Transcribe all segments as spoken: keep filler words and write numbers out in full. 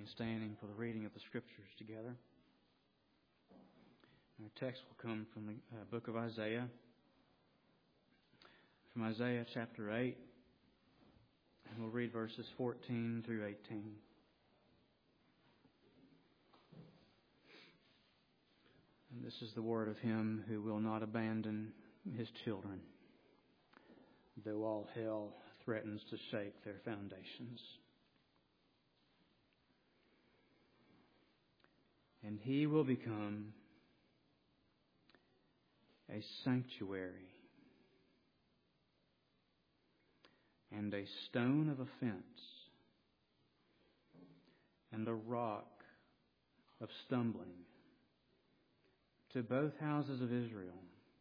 and standing for the reading of the Scriptures together. Our text will come from the uh, book of Isaiah, from Isaiah chapter eight, and we'll read verses fourteen through eighteen. And this is the word of Him who will not abandon His children, though all hell threatens to shake their foundations. And He will become a sanctuary and a stone of offense and a rock of stumbling to both houses of Israel,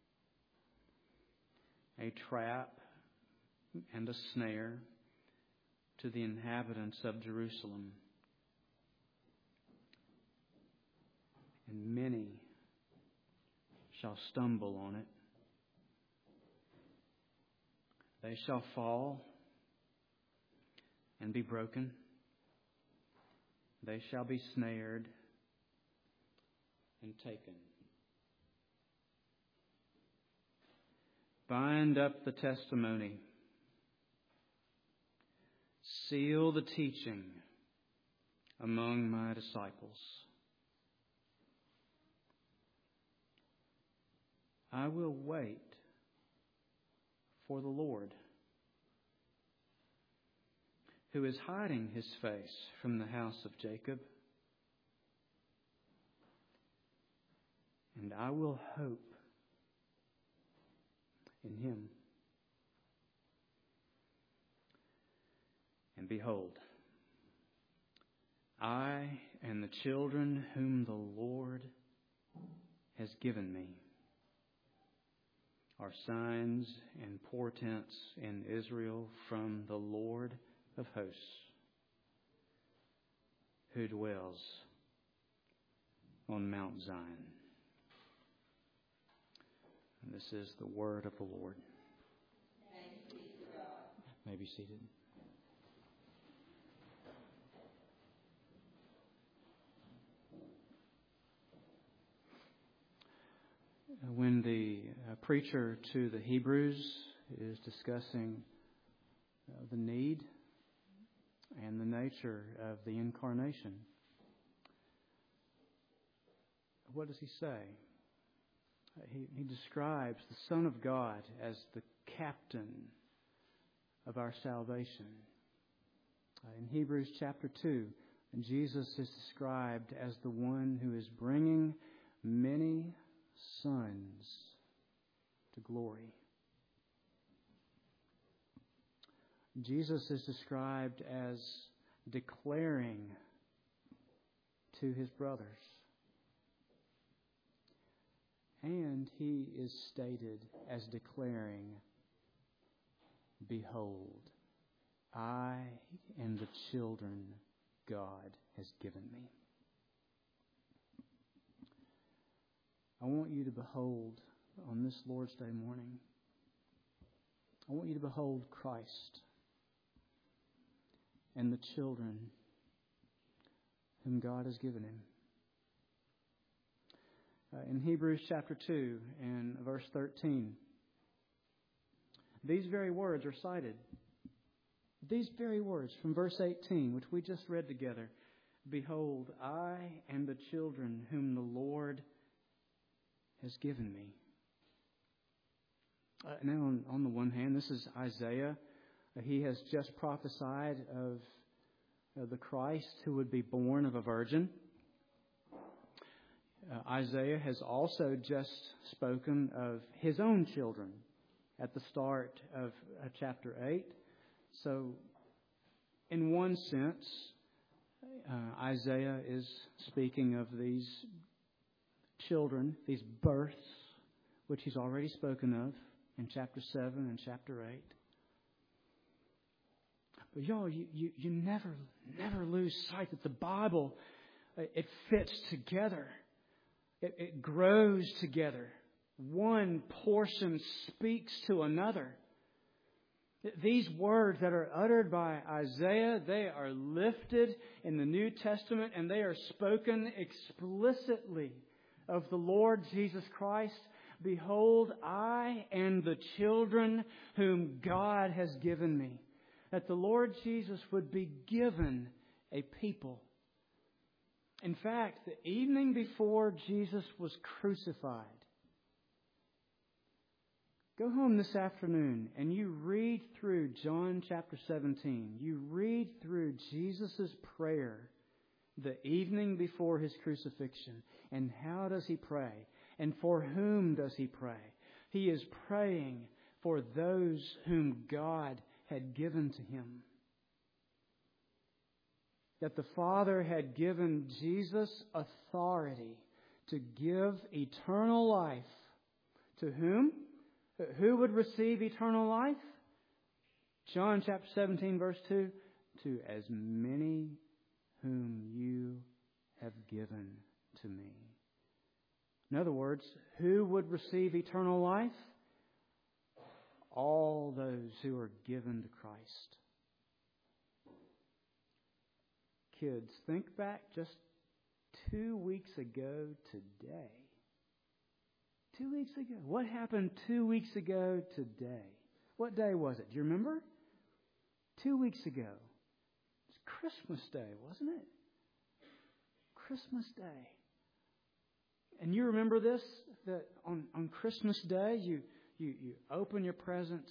a trap and a snare to the inhabitants of Jerusalem. And many shall stumble on it. They shall fall and be broken. They shall be snared and taken. Bind up the testimony. Seal the teaching among my disciples. I will wait for the Lord, who is hiding His face from the house of Jacob. And I will hope in Him. And behold, I and the children whom the Lord has given me are signs and portents in Israel from the Lord of hosts, who dwells on Mount Zion. And this is the word of the Lord. Thanks be to God. You may be seated. When the uh, preacher to the Hebrews is discussing uh, the need and the nature of the incarnation, what does he say? Uh, he, he describes the Son of God as the captain of our salvation. Uh, in Hebrews chapter two, Jesus is described as the one who is bringing many sons to glory. Jesus is described as declaring to His brothers. And He is stated as declaring, behold, I and the children God has given me. I want you to behold on this Lord's Day morning, I want you to behold Christ and the children whom God has given Him. Uh, in Hebrews chapter two and verse thirteen, these very words are cited. These very words from verse eighteen, which we just read together. Behold, I and the children whom the Lord has given me. Uh, now, on, on the one hand, this is Isaiah. Uh, he has just prophesied of uh, the Christ who would be born of a virgin. Uh, Isaiah has also just spoken of his own children at the start of uh, chapter eight. So, in one sense, uh, Isaiah is speaking of these children, these births, which he's already spoken of in chapter seven and chapter eight. But y'all, you, you, you never, never lose sight that the Bible, it fits together. It, it grows together. One portion speaks to another. These words that are uttered by Isaiah, they are lifted in the New Testament and they are spoken explicitly of the Lord Jesus Christ. Behold, I and the children whom God has given me. That the Lord Jesus would be given a people. In fact, the evening before Jesus was crucified, go home this afternoon and you read through John chapter seventeen. You read through Jesus' prayer the evening before His crucifixion. And how does He pray? And for whom does He pray? He is praying for those whom God had given to Him. That the Father had given Jesus authority to give eternal life. To whom? Who would receive eternal life? John chapter seventeen verse two. To as many whom you have given to me. In other words, who would receive eternal life? All those who are given to Christ. Kids, think back just two weeks ago today. Two weeks ago. What happened two weeks ago today? What day was it? Do you remember? Two weeks ago. It was Christmas Day, wasn't it? Christmas Day. And you remember this? That on, on Christmas Day, you, you, you open your presents.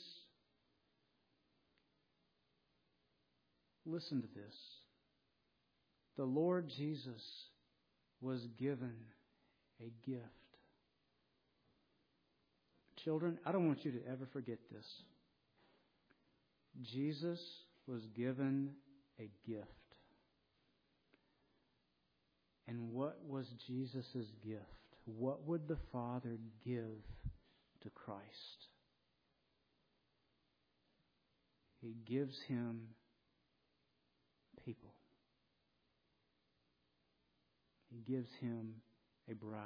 Listen to this. The Lord Jesus was given a gift. Children, I don't want you to ever forget this. Jesus was given a gift. And what was Jesus' gift? What would the Father give to Christ? He gives Him people. He gives Him a bride.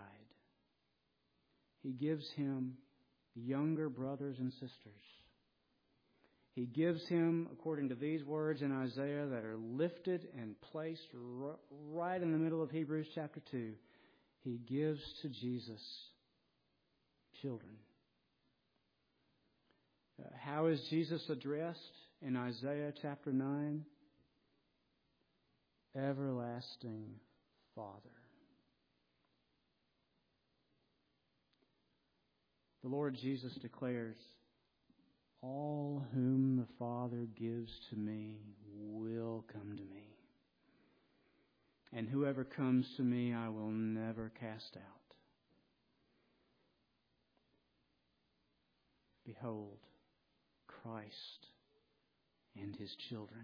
He gives Him younger brothers and sisters. He gives Him, according to these words in Isaiah that are lifted and placed right in the middle of Hebrews chapter two, He gives to Jesus children. Uh, how is Jesus addressed in Isaiah chapter nine? Everlasting Father. The Lord Jesus declares, all whom the Father gives to me will come to me. And whoever comes to me, I will never cast out. Behold, Christ and His children.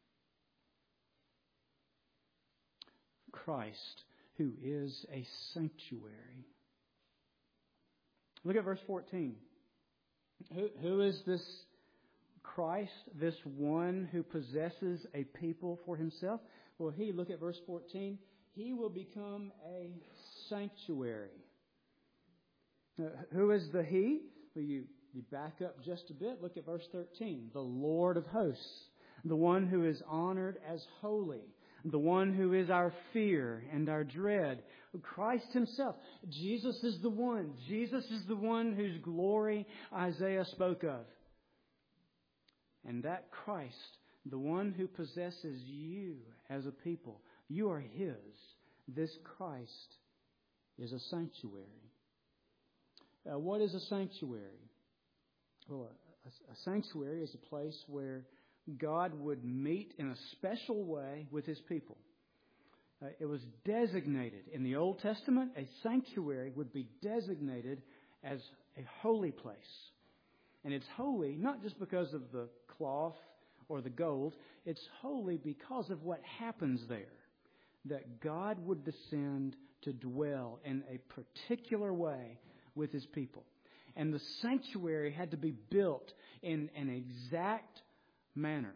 Christ, who is a sanctuary. Look at verse fourteen. Who, who is this Christ, this one who possesses a people for Himself? Well, He, look at verse fourteen, He will become a sanctuary. Now, who is the He? Well, you, you back up just a bit. Look at verse thirteen. The Lord of hosts, the one who is honored as holy, the one who is our fear and our dread. Christ Himself. Jesus is the one. Jesus is the one whose glory Isaiah spoke of. And that Christ, the one who possesses you as a people, you are His. This Christ is a sanctuary. Uh, what is a sanctuary? Well, a, a sanctuary is a place where God would meet in a special way with His people. Uh, it was designated in the Old Testament, a sanctuary would be designated as a holy place. And it's holy not just because of the cloth or the gold. It's holy because of what happens there. That God would descend to dwell in a particular way with His people. And the sanctuary had to be built in an exact manner.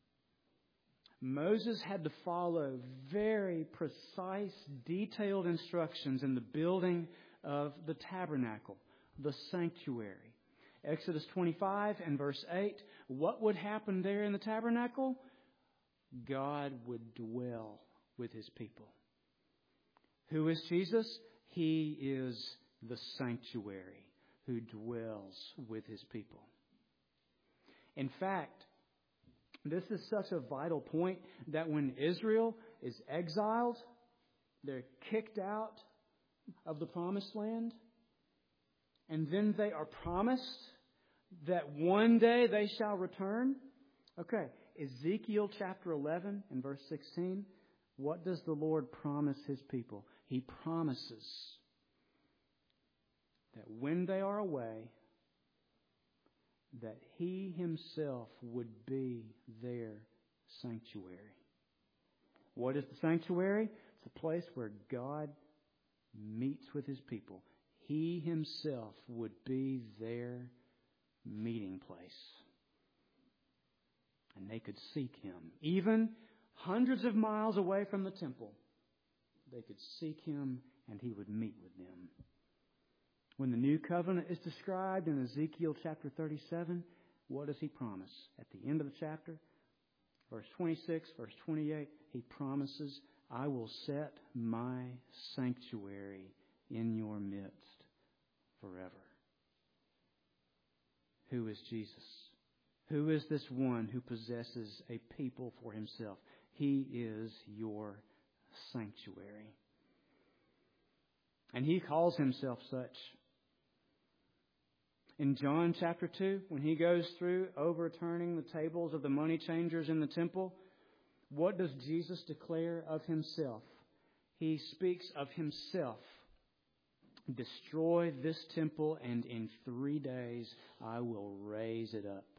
Moses had to follow very precise, detailed instructions in the building of the tabernacle, the sanctuary. Exodus twenty-five and verse eight, what would happen there in the tabernacle? God would dwell with His people. Who is Jesus? He is the sanctuary who dwells with His people. In fact, this is such a vital point that when Israel is exiled, they're kicked out of the promised land, and then they are promised that one day they shall return. Okay, Ezekiel chapter eleven and verse sixteen, what does the Lord promise His people? He promises that when they are away, that He Himself would be their sanctuary. What is the sanctuary? It's a place where God meets with His people. He Himself would be their meeting place. And they could seek Him. Even hundreds of miles away from the temple, they could seek Him and He would meet with them. When the new covenant is described in Ezekiel chapter thirty-seven, what does He promise? At the end of the chapter, verse twenty-six, verse twenty-eight, He promises, I will set my sanctuary in your midst forever. Who is Jesus? Who is this one who possesses a people for Himself? He is your sanctuary. And He calls Himself such. In John chapter two, when He goes through overturning the tables of the money changers in the temple, what does Jesus declare of Himself? He speaks of Himself. Destroy this temple, and in three days I will raise it up.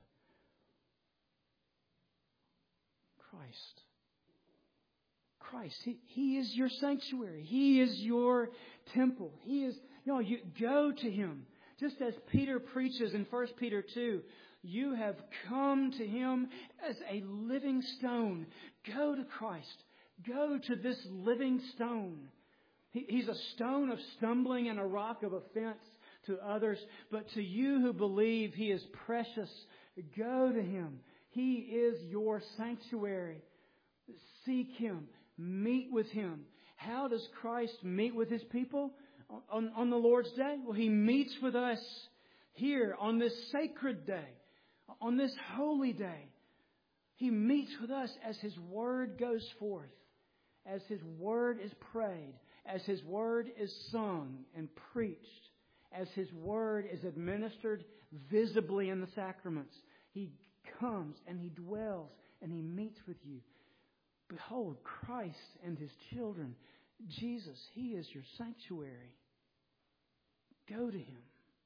Christ. Christ. He, he is your sanctuary. He is your temple. He is, you know, you go to Him. Just as Peter preaches in First Peter two, you have come to Him as a living stone. Go to Christ. Go to this living stone. He, he's a stone of stumbling and a rock of offense to others. But to you who believe He is precious, go to Him. He is your sanctuary. Seek Him. Meet with Him. How does Christ meet with His people? On, on the Lord's Day? Well, He meets with us here on this sacred day, on this holy day. He meets with us as His Word goes forth, as His Word is prayed, as His Word is sung and preached, as His Word is administered visibly in the sacraments. He comes and He dwells and He meets with you. Behold, Christ and His children. Jesus, He is your sanctuary. Go to Him.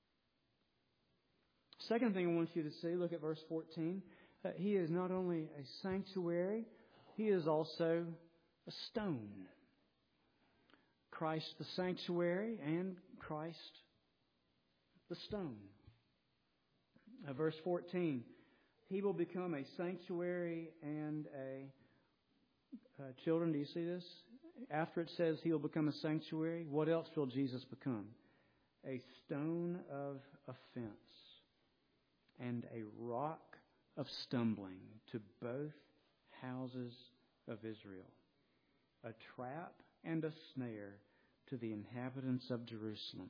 Second thing I want you to see, look at verse fourteen. Uh, he is not only a sanctuary, He is also a stone. Christ the sanctuary and Christ the stone. Uh, verse fourteen. He will become a sanctuary and a... Uh, children, do you see this? After it says He will become a sanctuary, what else will Jesus become? A stone of offense and a rock of stumbling to both houses of Israel. A trap and a snare to the inhabitants of Jerusalem.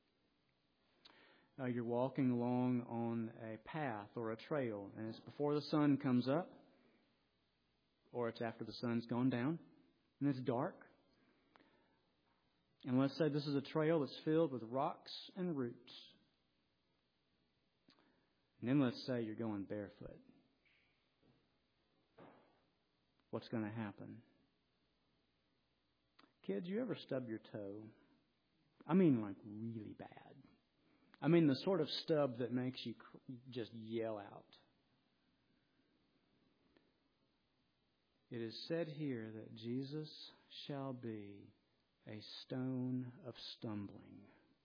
Uh, you're walking along on a path or a trail, and it's before the sun comes up, or it's after the sun's gone down, and it's dark. And let's say this is a trail that's filled with rocks and roots. And then let's say you're going barefoot. What's going to happen? Kids, you ever stub your toe? I mean like really bad. I mean the sort of stub that makes you just yell out. It is said here that Jesus shall be a stone of stumbling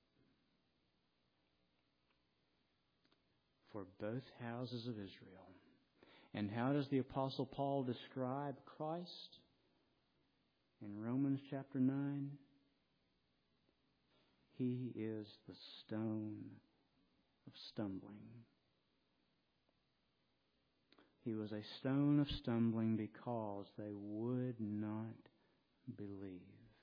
for both houses of Israel. And how does the Apostle Paul describe Christ in Romans chapter nine? He is the stone of stumbling. He was a stone of stumbling because they would not believe.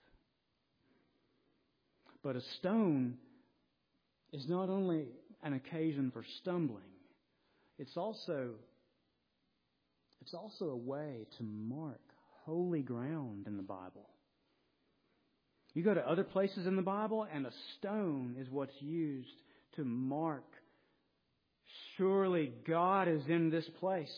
But a stone is not only an occasion for stumbling, it's also, it's also a way to mark holy ground in the Bible. You go to other places in the Bible, and a stone is what's used to mark, surely God is in this place.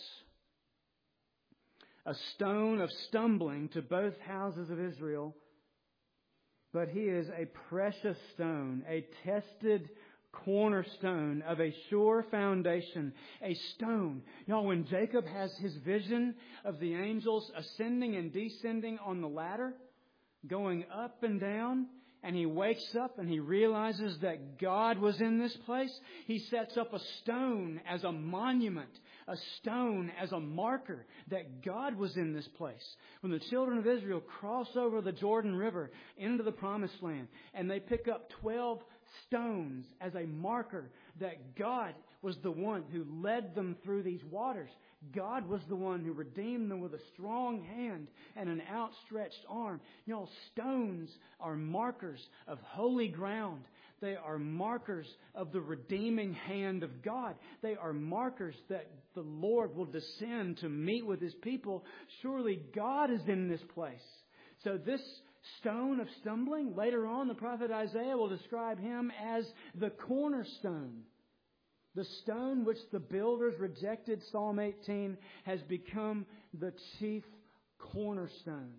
A stone of stumbling to both houses of Israel, but he is a precious stone, a tested cornerstone of a sure foundation, a stone. Y'all, when Jacob has his vision of the angels ascending and descending on the ladder, going up and down, and he wakes up and he realizes that God was in this place, he sets up a stone as a monument, a stone as a marker that God was in this place. When the children of Israel cross over the Jordan River into the Promised Land, and they pick up twelve stones as a marker that God was the one who led them through these waters. God was the one who redeemed them with a strong hand and an outstretched arm. You know, stones are markers of holy ground. They are markers of the redeeming hand of God. They are markers that the Lord will descend to meet with His people. Surely God is in this place. So this stone of stumbling, later on the prophet Isaiah will describe him as the cornerstone. The stone which the builders rejected, Psalm eighteen, has become the chief cornerstone.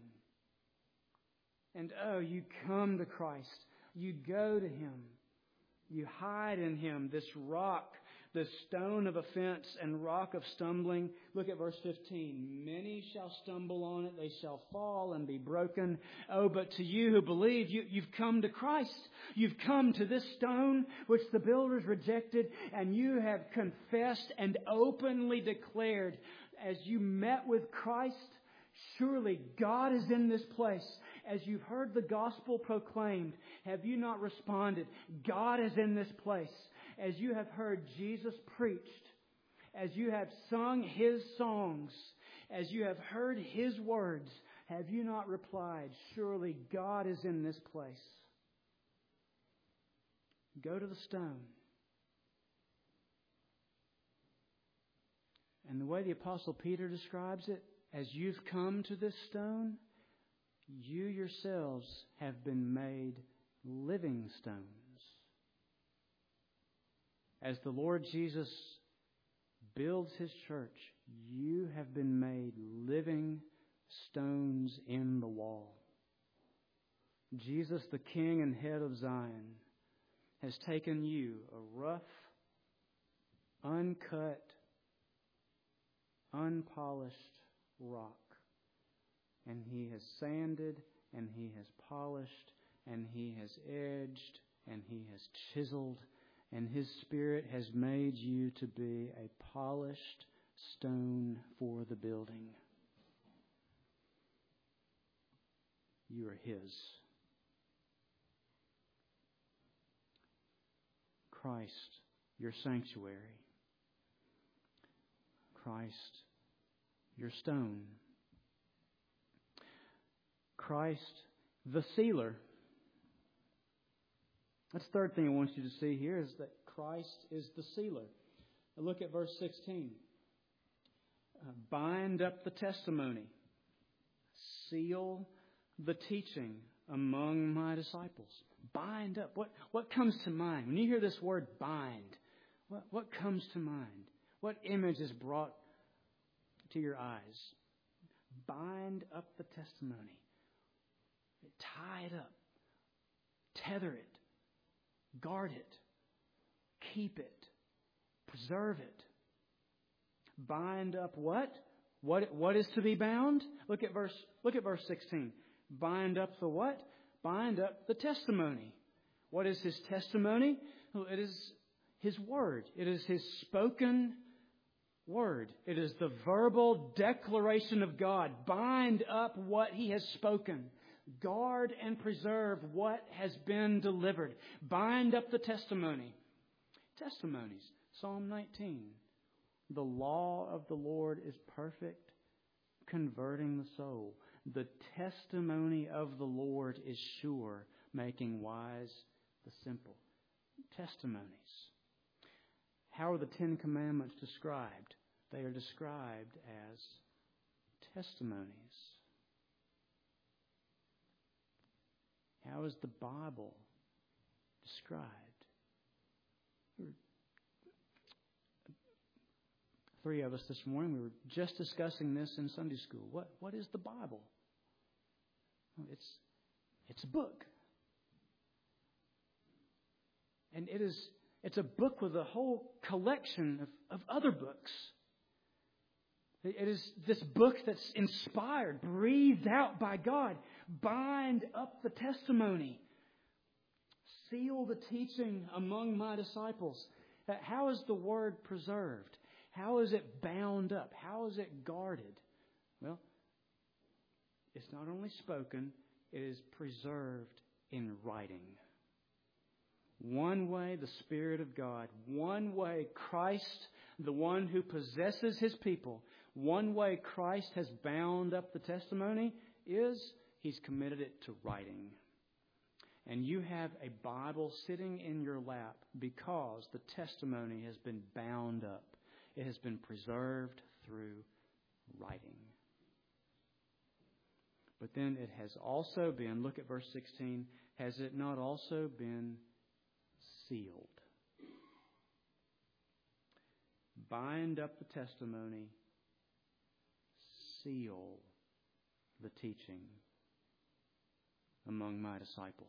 And oh, you come to Christ. You go to Him. You hide in Him, this rock, the stone of offense and rock of stumbling. Look at verse fifteen. Many shall stumble on it. They shall fall and be broken. Oh, but to you who believe, you, you've come to Christ. You've come to this stone which the builders rejected, and you have confessed and openly declared as you met with Christ, surely God is in this place. As you've heard the gospel proclaimed, have you not responded? God is in this place. As you have heard Jesus preached, as you have sung His songs, as you have heard His words, have you not replied, surely God is in this place? Go to the stone. And the way the Apostle Peter describes it, as you've come to this stone, you yourselves have been made living stones. As the Lord Jesus builds His church, you have been made living stones in the wall. Jesus, the King and Head of Zion, has taken you, a rough, uncut, unpolished rock, and He has sanded, and He has polished, and He has edged, and He has chiseled, and His Spirit has made you to be a polished stone for the building. You are His. Christ, your sanctuary. Christ, your stone. Christ, the sealer. That's the third thing I want you to see here, is that Christ is the sealer. Now look at verse sixteen. Uh, bind up the testimony. Seal the teaching among my disciples. Bind up. What, what comes to mind? When you hear this word bind, what, what comes to mind? What image is brought to your eyes? Bind up the testimony. Tie it up. Tether it. Guard it. Keep it. Preserve it. Bind up what? What what is to be bound? Look at verse look at verse sixteen. Bind up the what? Bind up the testimony. What is His testimony? Well, it is His word. It is His spoken word. It is the verbal declaration of God. Bind up what He has spoken. Guard and preserve what has been delivered. Bind up the testimony. testimonies. Psalm nineteen. The law of the Lord is perfect, converting the soul. The testimony of the Lord is sure, making wise the simple. Testimonies. How are the Ten Commandments described? They are described as testimonies. How is the Bible described? Three of us this morning, we were just discussing this in Sunday school. What what is the Bible? It's it's a book. And it is it's a book with a whole collection of, of other books. It is this book that's inspired, breathed out by God. Bind up the testimony. Seal the teaching among my disciples. How is the word preserved? How is it bound up? How is it guarded? Well, it's not only spoken, it is preserved in writing. One way, the Spirit of God. One way, Christ, the one who possesses His people. One way Christ has bound up the testimony is He's committed it to writing. And you have a Bible sitting in your lap because the testimony has been bound up. It has been preserved through writing. But then it has also been, look at verse sixteen, has it not also been sealed? Bind up the testimony, seal the teaching among my disciples.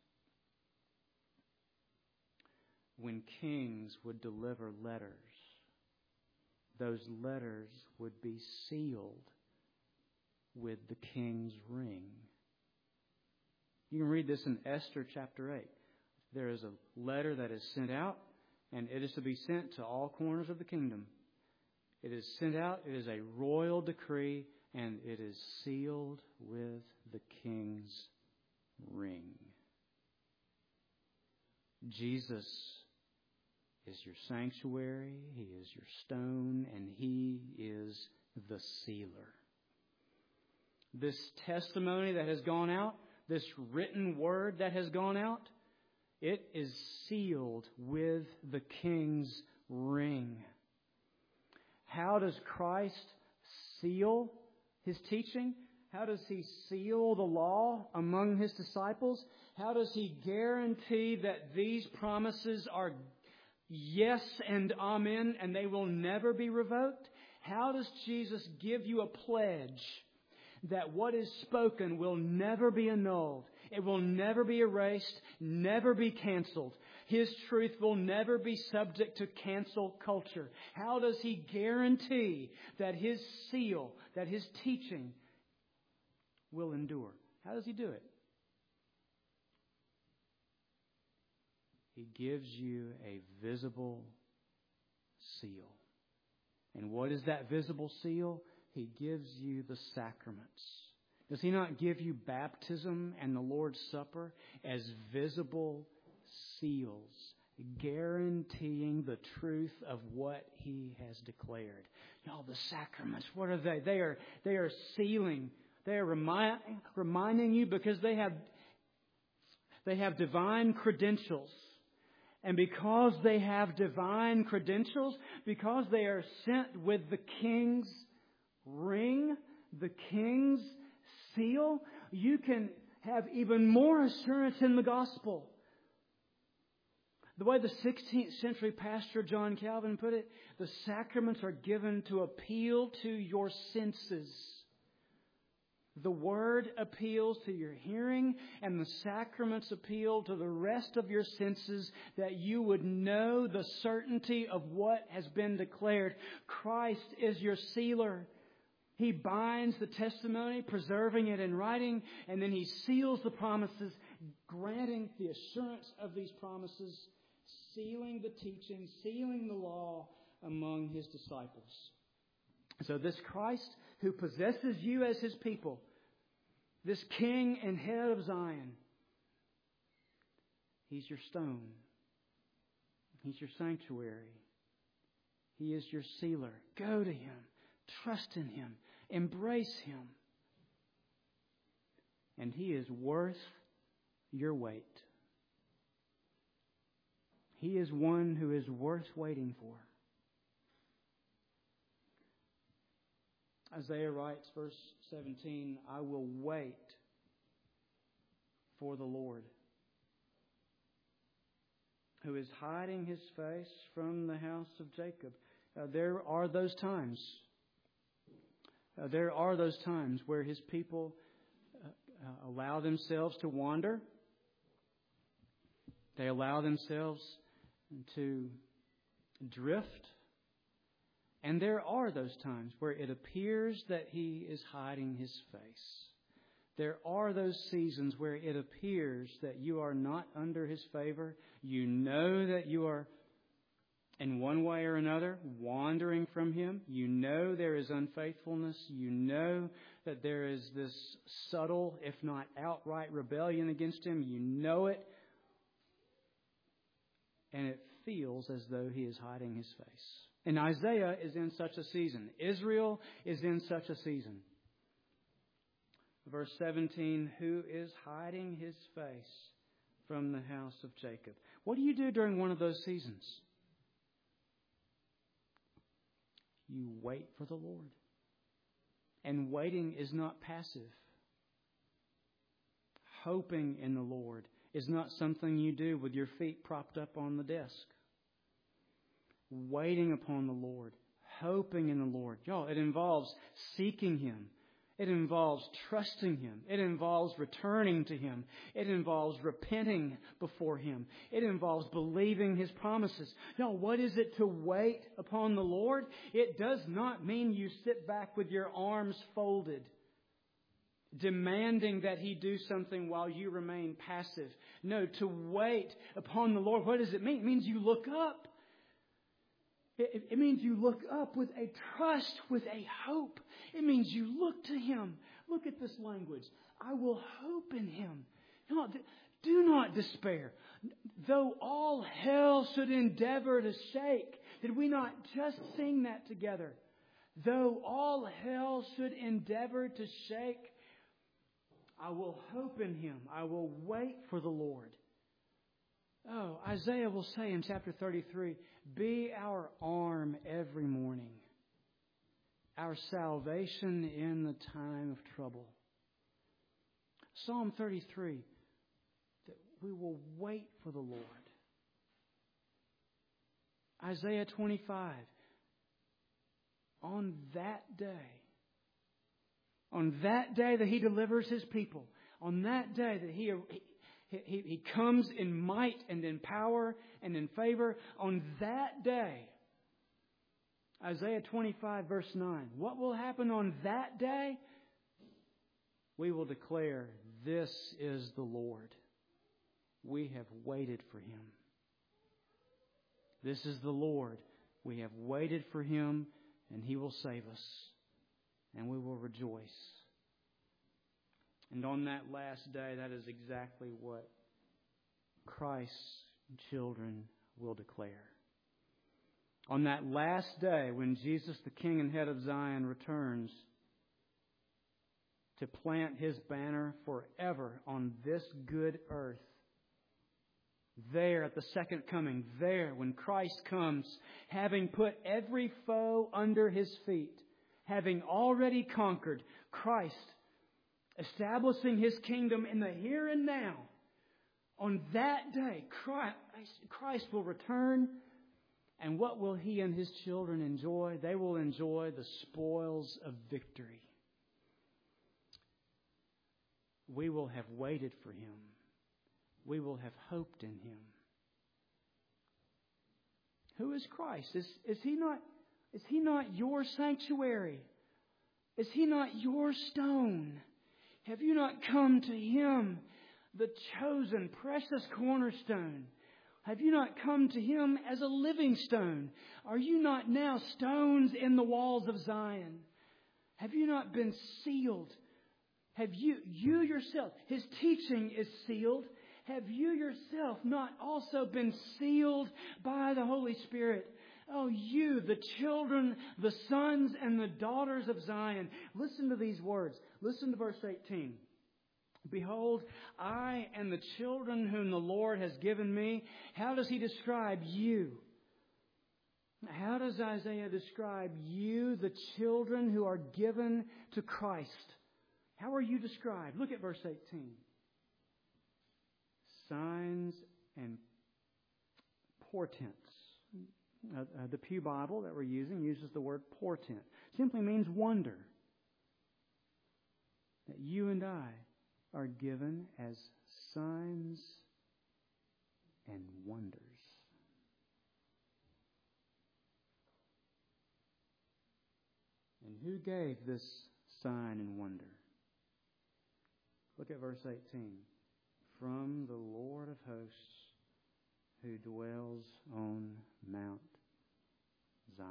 When kings would deliver letters, those letters would be sealed with the king's ring. You can read this in Esther chapter eight. There is a letter that is sent out, and it is to be sent to all corners of the kingdom. It is sent out, it is a royal decree, and it is sealed with the king's ring. Jesus is your sanctuary, He is your stone, and He is the sealer. This testimony that has gone out, this written word that has gone out, it is sealed with the king's ring. How does Christ seal His teaching? How does He seal the law among His disciples? How does He guarantee that these promises are yes and amen, and they will never be revoked? How does Jesus give you a pledge that what is spoken will never be annulled? It will never be erased, never be canceled. His truth will never be subject to cancel culture. How does He guarantee that His seal, that His teaching will endure? How does He do it? He gives you a visible seal. And what is that visible seal? He gives you the sacraments. Does He not give you baptism and the Lord's Supper as visible seals, guaranteeing the truth of what He has declared? Y'all, the sacraments, what are they? They are, they are sealing. They are remind, reminding you because they have, they have divine credentials. And because they have divine credentials, because they are sent with the king's ring, the king's seal, you can have even more assurance in the gospel. The way the sixteenth century pastor John Calvin put it, the sacraments are given to appeal to your senses. The Word appeals to your hearing, and the sacraments appeal to the rest of your senses, that you would know the certainty of what has been declared. Christ is your sealer. He binds the testimony, preserving it in writing, and then He seals the promises, granting the assurance of these promises, sealing the teaching, sealing the law among His disciples. So this Christ who possesses you as His people, this King and head of Zion, He's your stone. He's your sanctuary. He is your sealer. Go to Him. Trust in Him. Embrace Him. And He is worth your wait. He is one who is worth waiting for. Isaiah writes, verse seventeen, I will wait for the Lord, who is hiding His face from the house of Jacob. Uh, there are those times. Uh, there are those times where His people uh, uh, allow themselves to wander. They allow themselves to drift. And there are those times where it appears that He is hiding His face. There are those seasons where it appears that you are not under His favor. You know that you are, in one way or another, wandering from Him. You know there is unfaithfulness. You know that there is this subtle, if not outright, rebellion against Him. You know it. And it feels as though He is hiding His face. And Isaiah is in such a season. Israel is in such a season. Verse seventeen, who is hiding His face from the house of Jacob? What do you do during one of those seasons? You wait for the Lord. And waiting is not passive. Hoping in the Lord is not something you do with your feet propped up on the desk. Waiting upon the Lord, hoping in the Lord. Y'all, it involves seeking Him. It involves trusting Him. It involves returning to Him. It involves repenting before Him. It involves believing His promises. Y'all, what is it to wait upon the Lord? It does not mean you sit back with your arms folded, demanding that He do something while you remain passive. No, to wait upon the Lord, what does it mean? It means you look up. It, it means you look up with a trust, with a hope. It means you look to Him. Look at this language. I will hope in Him. No, do not despair. Though all hell should endeavor to shake. Did we not just sing that together? Though all hell should endeavor to shake, I will hope in Him. I will wait for the Lord. Oh, Isaiah will say in chapter thirty-three, be our arm every morning, our salvation in the time of trouble. Psalm thirty-three, that we will wait for the Lord. Isaiah twenty-five, on that day, on that day that He delivers His people, on that day that He He, he comes in might and in power and in favor. On that day, Isaiah twenty-five verse nine. What will happen on that day? We will declare, this is the Lord. We have waited for Him. This is the Lord. We have waited for Him, and He will save us. And we will rejoice. And on that last day, that is exactly what Christ's children will declare. On that last day, when Jesus, the King and Head of Zion, returns to plant His banner forever on this good earth, there at the second coming, there when Christ comes, having put every foe under His feet, having already conquered, Christ establishing His kingdom in the here and now. On that day, Christ, Christ will return. And what will He and His children enjoy? They will enjoy the spoils of victory. We will have waited for Him. We will have hoped in Him. Who is Christ? Is, is He not, is He not your sanctuary? Is He not your stone? Have you not come to Him, the chosen, precious cornerstone? Have you not come to Him as a living stone? Are you not now stones in the walls of Zion? Have you not been sealed? Have you, you yourself, His teaching is sealed. have you yourself not also been sealed by the Holy Spirit? Oh, you, the children, the sons and the daughters of Zion. Listen to these words. Listen to verse eighteen. Behold, I and the children whom the Lord has given me. How does He describe you? How does Isaiah describe you, the children who are given to Christ? How are you described? Look at verse eighteen. Signs and portents. Uh, uh, the Pew Bible that we're using uses the word portent. Simply means wonder. That you and I are given as signs and wonders. And who gave this sign and wonder? Look at verse eighteen. From the Lord of hosts, who dwells on Mount Zion.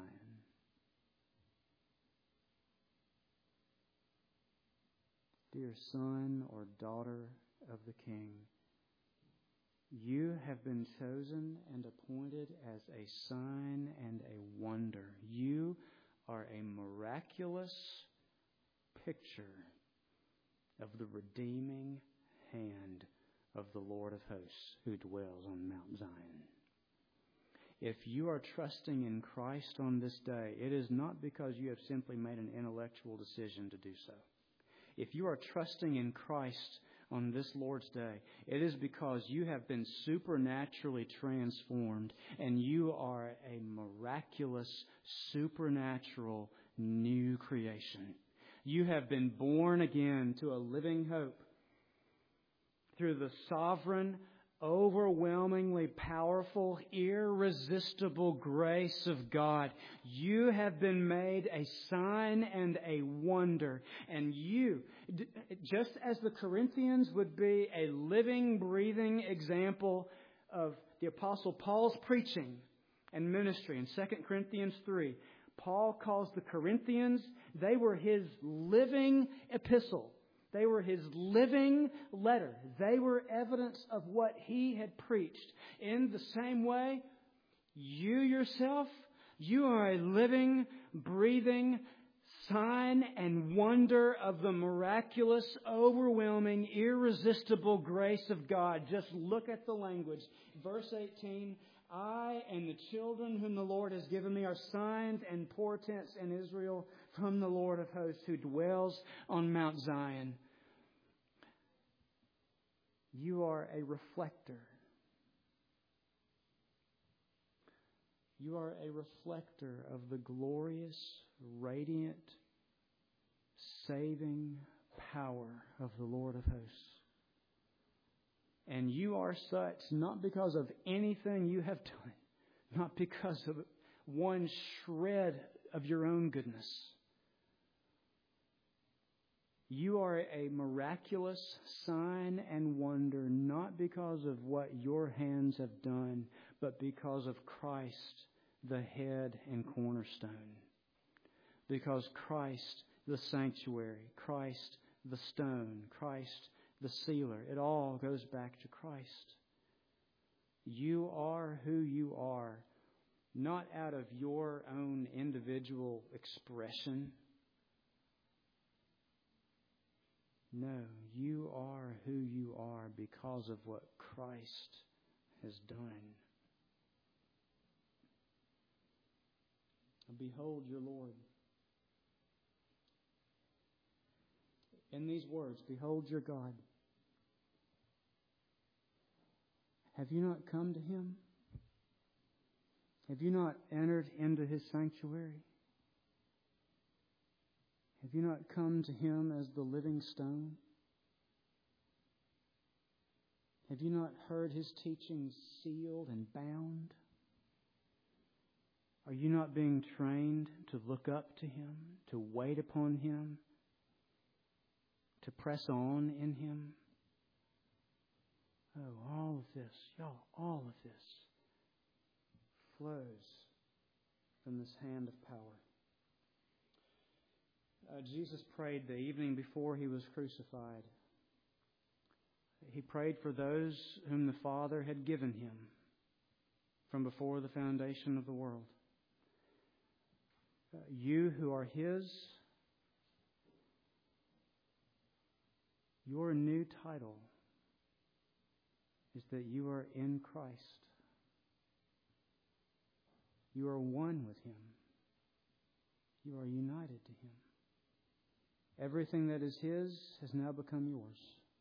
Dear son or daughter of the King, you have been chosen and appointed as a sign and a wonder. You are a miraculous picture of the redeeming hand of the Lord of hosts who dwells on Mount Zion. If you are trusting in Christ on this day, it is not because you have simply made an intellectual decision to do so. If you are trusting in Christ on this Lord's day, it is because you have been supernaturally transformed and you are a miraculous, supernatural new creation. You have been born again to a living hope through the sovereign, overwhelmingly powerful, irresistible grace of God. You have been made a sign and a wonder. And you, just as the Corinthians would be a living, breathing example of the Apostle Paul's preaching and ministry in Second Corinthians three, Paul calls the Corinthians, they were his living epistle. They were his living letter. They were evidence of what he had preached. In the same way, you yourself, you are a living, breathing sign and wonder of the miraculous, overwhelming, irresistible grace of God. Just look at the language. Verse eighteen, I and the children whom the Lord has given me are signs and portents in Israel from the Lord of hosts who dwells on Mount Zion. You are a reflector. You are a reflector of the glorious, radiant, saving power of the Lord of hosts. And you are such not because of anything you have done, not because of one shred of your own goodness. You are a miraculous sign and wonder, not because of what your hands have done, but because of Christ, the head and cornerstone. Because Christ, the sanctuary, Christ, the stone, Christ, the sealer. It all goes back to Christ. You are who you are, not out of your own individual expression. No, you are who you are because of what Christ has done. Behold your Lord. In these words, behold your God. Have you not come to Him? Have you not entered into His sanctuary? Have you not come to Him as the living stone? Have you not heard His teachings sealed and bound? Are you not being trained to look up to Him, to wait upon Him, to press on in Him? Oh, all of this, y'all, all of this flows from this hand of power. Uh, Jesus prayed the evening before He was crucified. he prayed for those whom the Father had given him from before the foundation of the world. Uh, you who are his, your new title is that you are in Christ. You are one with him. You are united to him. Everything that is his has now become yours.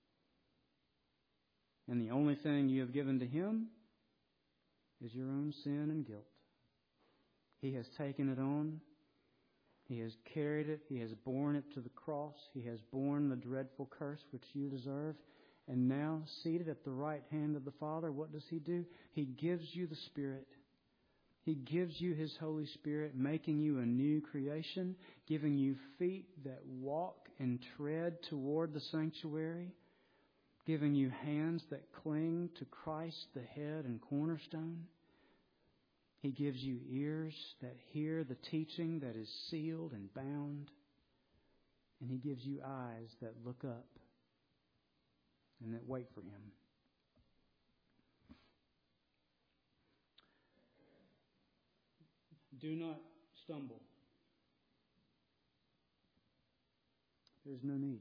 And the only thing you have given to him is your own sin and guilt. He has taken it on. He has carried it. He has borne it to the cross. He has borne the dreadful curse which you deserve. And now, seated at the right hand of the Father, what does he do? He gives you the Spirit. He gives you his Holy Spirit, making you a new creation, giving you feet that walk and tread toward the sanctuary, giving you hands that cling to Christ, the head and cornerstone. He gives you ears that hear the teaching that is sealed and bound. And he gives you eyes that look up and that wait for him. Do not stumble. There's no need.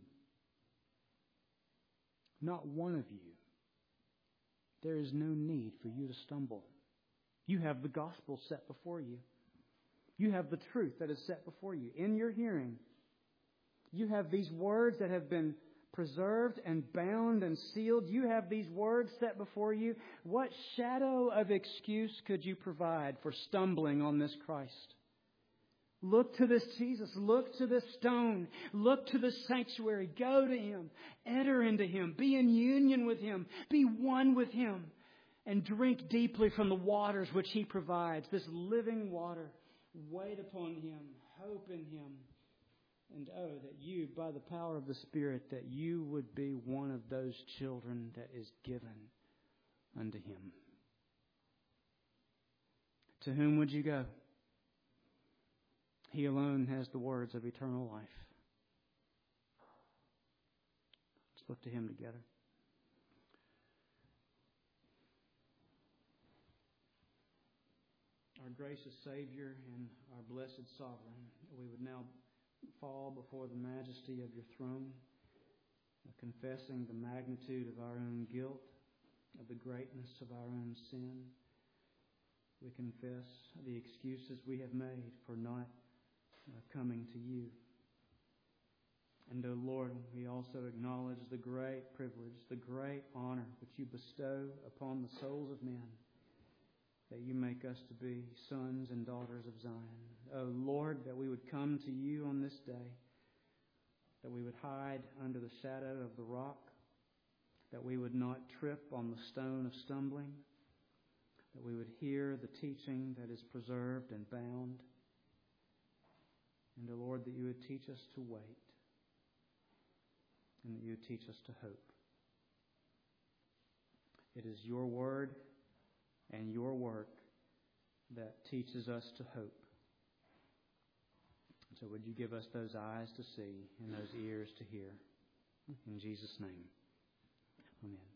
Not one of you. There is no need for you to stumble. You have the gospel set before you. You have the truth that is set before you in your hearing. You have these words that have been preserved and bound and sealed. You have these words set before you. What shadow of excuse could you provide for stumbling on this Christ? Look to this Jesus. Look to this stone. Look to this sanctuary. Go to him. Enter into him. Be in union with him. Be one with him. And drink deeply from the waters which he provides. This living water. Wait upon him. Hope in him. And oh, that you, by the power of the Spirit, that you would be one of those children that is given unto him. To whom would you go? He alone has the words of eternal life. Let's look to him together. Our gracious Savior and our blessed Sovereign, we would now fall before the majesty of your throne, confessing the magnitude of our own guilt, of the greatness of our own sin. We confess the excuses we have made for not uh, coming to you. And, O Lord, we also acknowledge the great privilege, the great honor which you bestow upon the souls of men, that you make us to be sons and daughters of Zion. Oh, Lord, that we would come to you on this day, that we would hide under the shadow of the rock, that we would not trip on the stone of stumbling, that we would hear the teaching that is preserved and bound, and, O Lord, that you would teach us to wait, and that you would teach us to hope. It is your word and your work that teaches us to hope. So would you give us those eyes to see and those ears to hear? In Jesus' name, amen.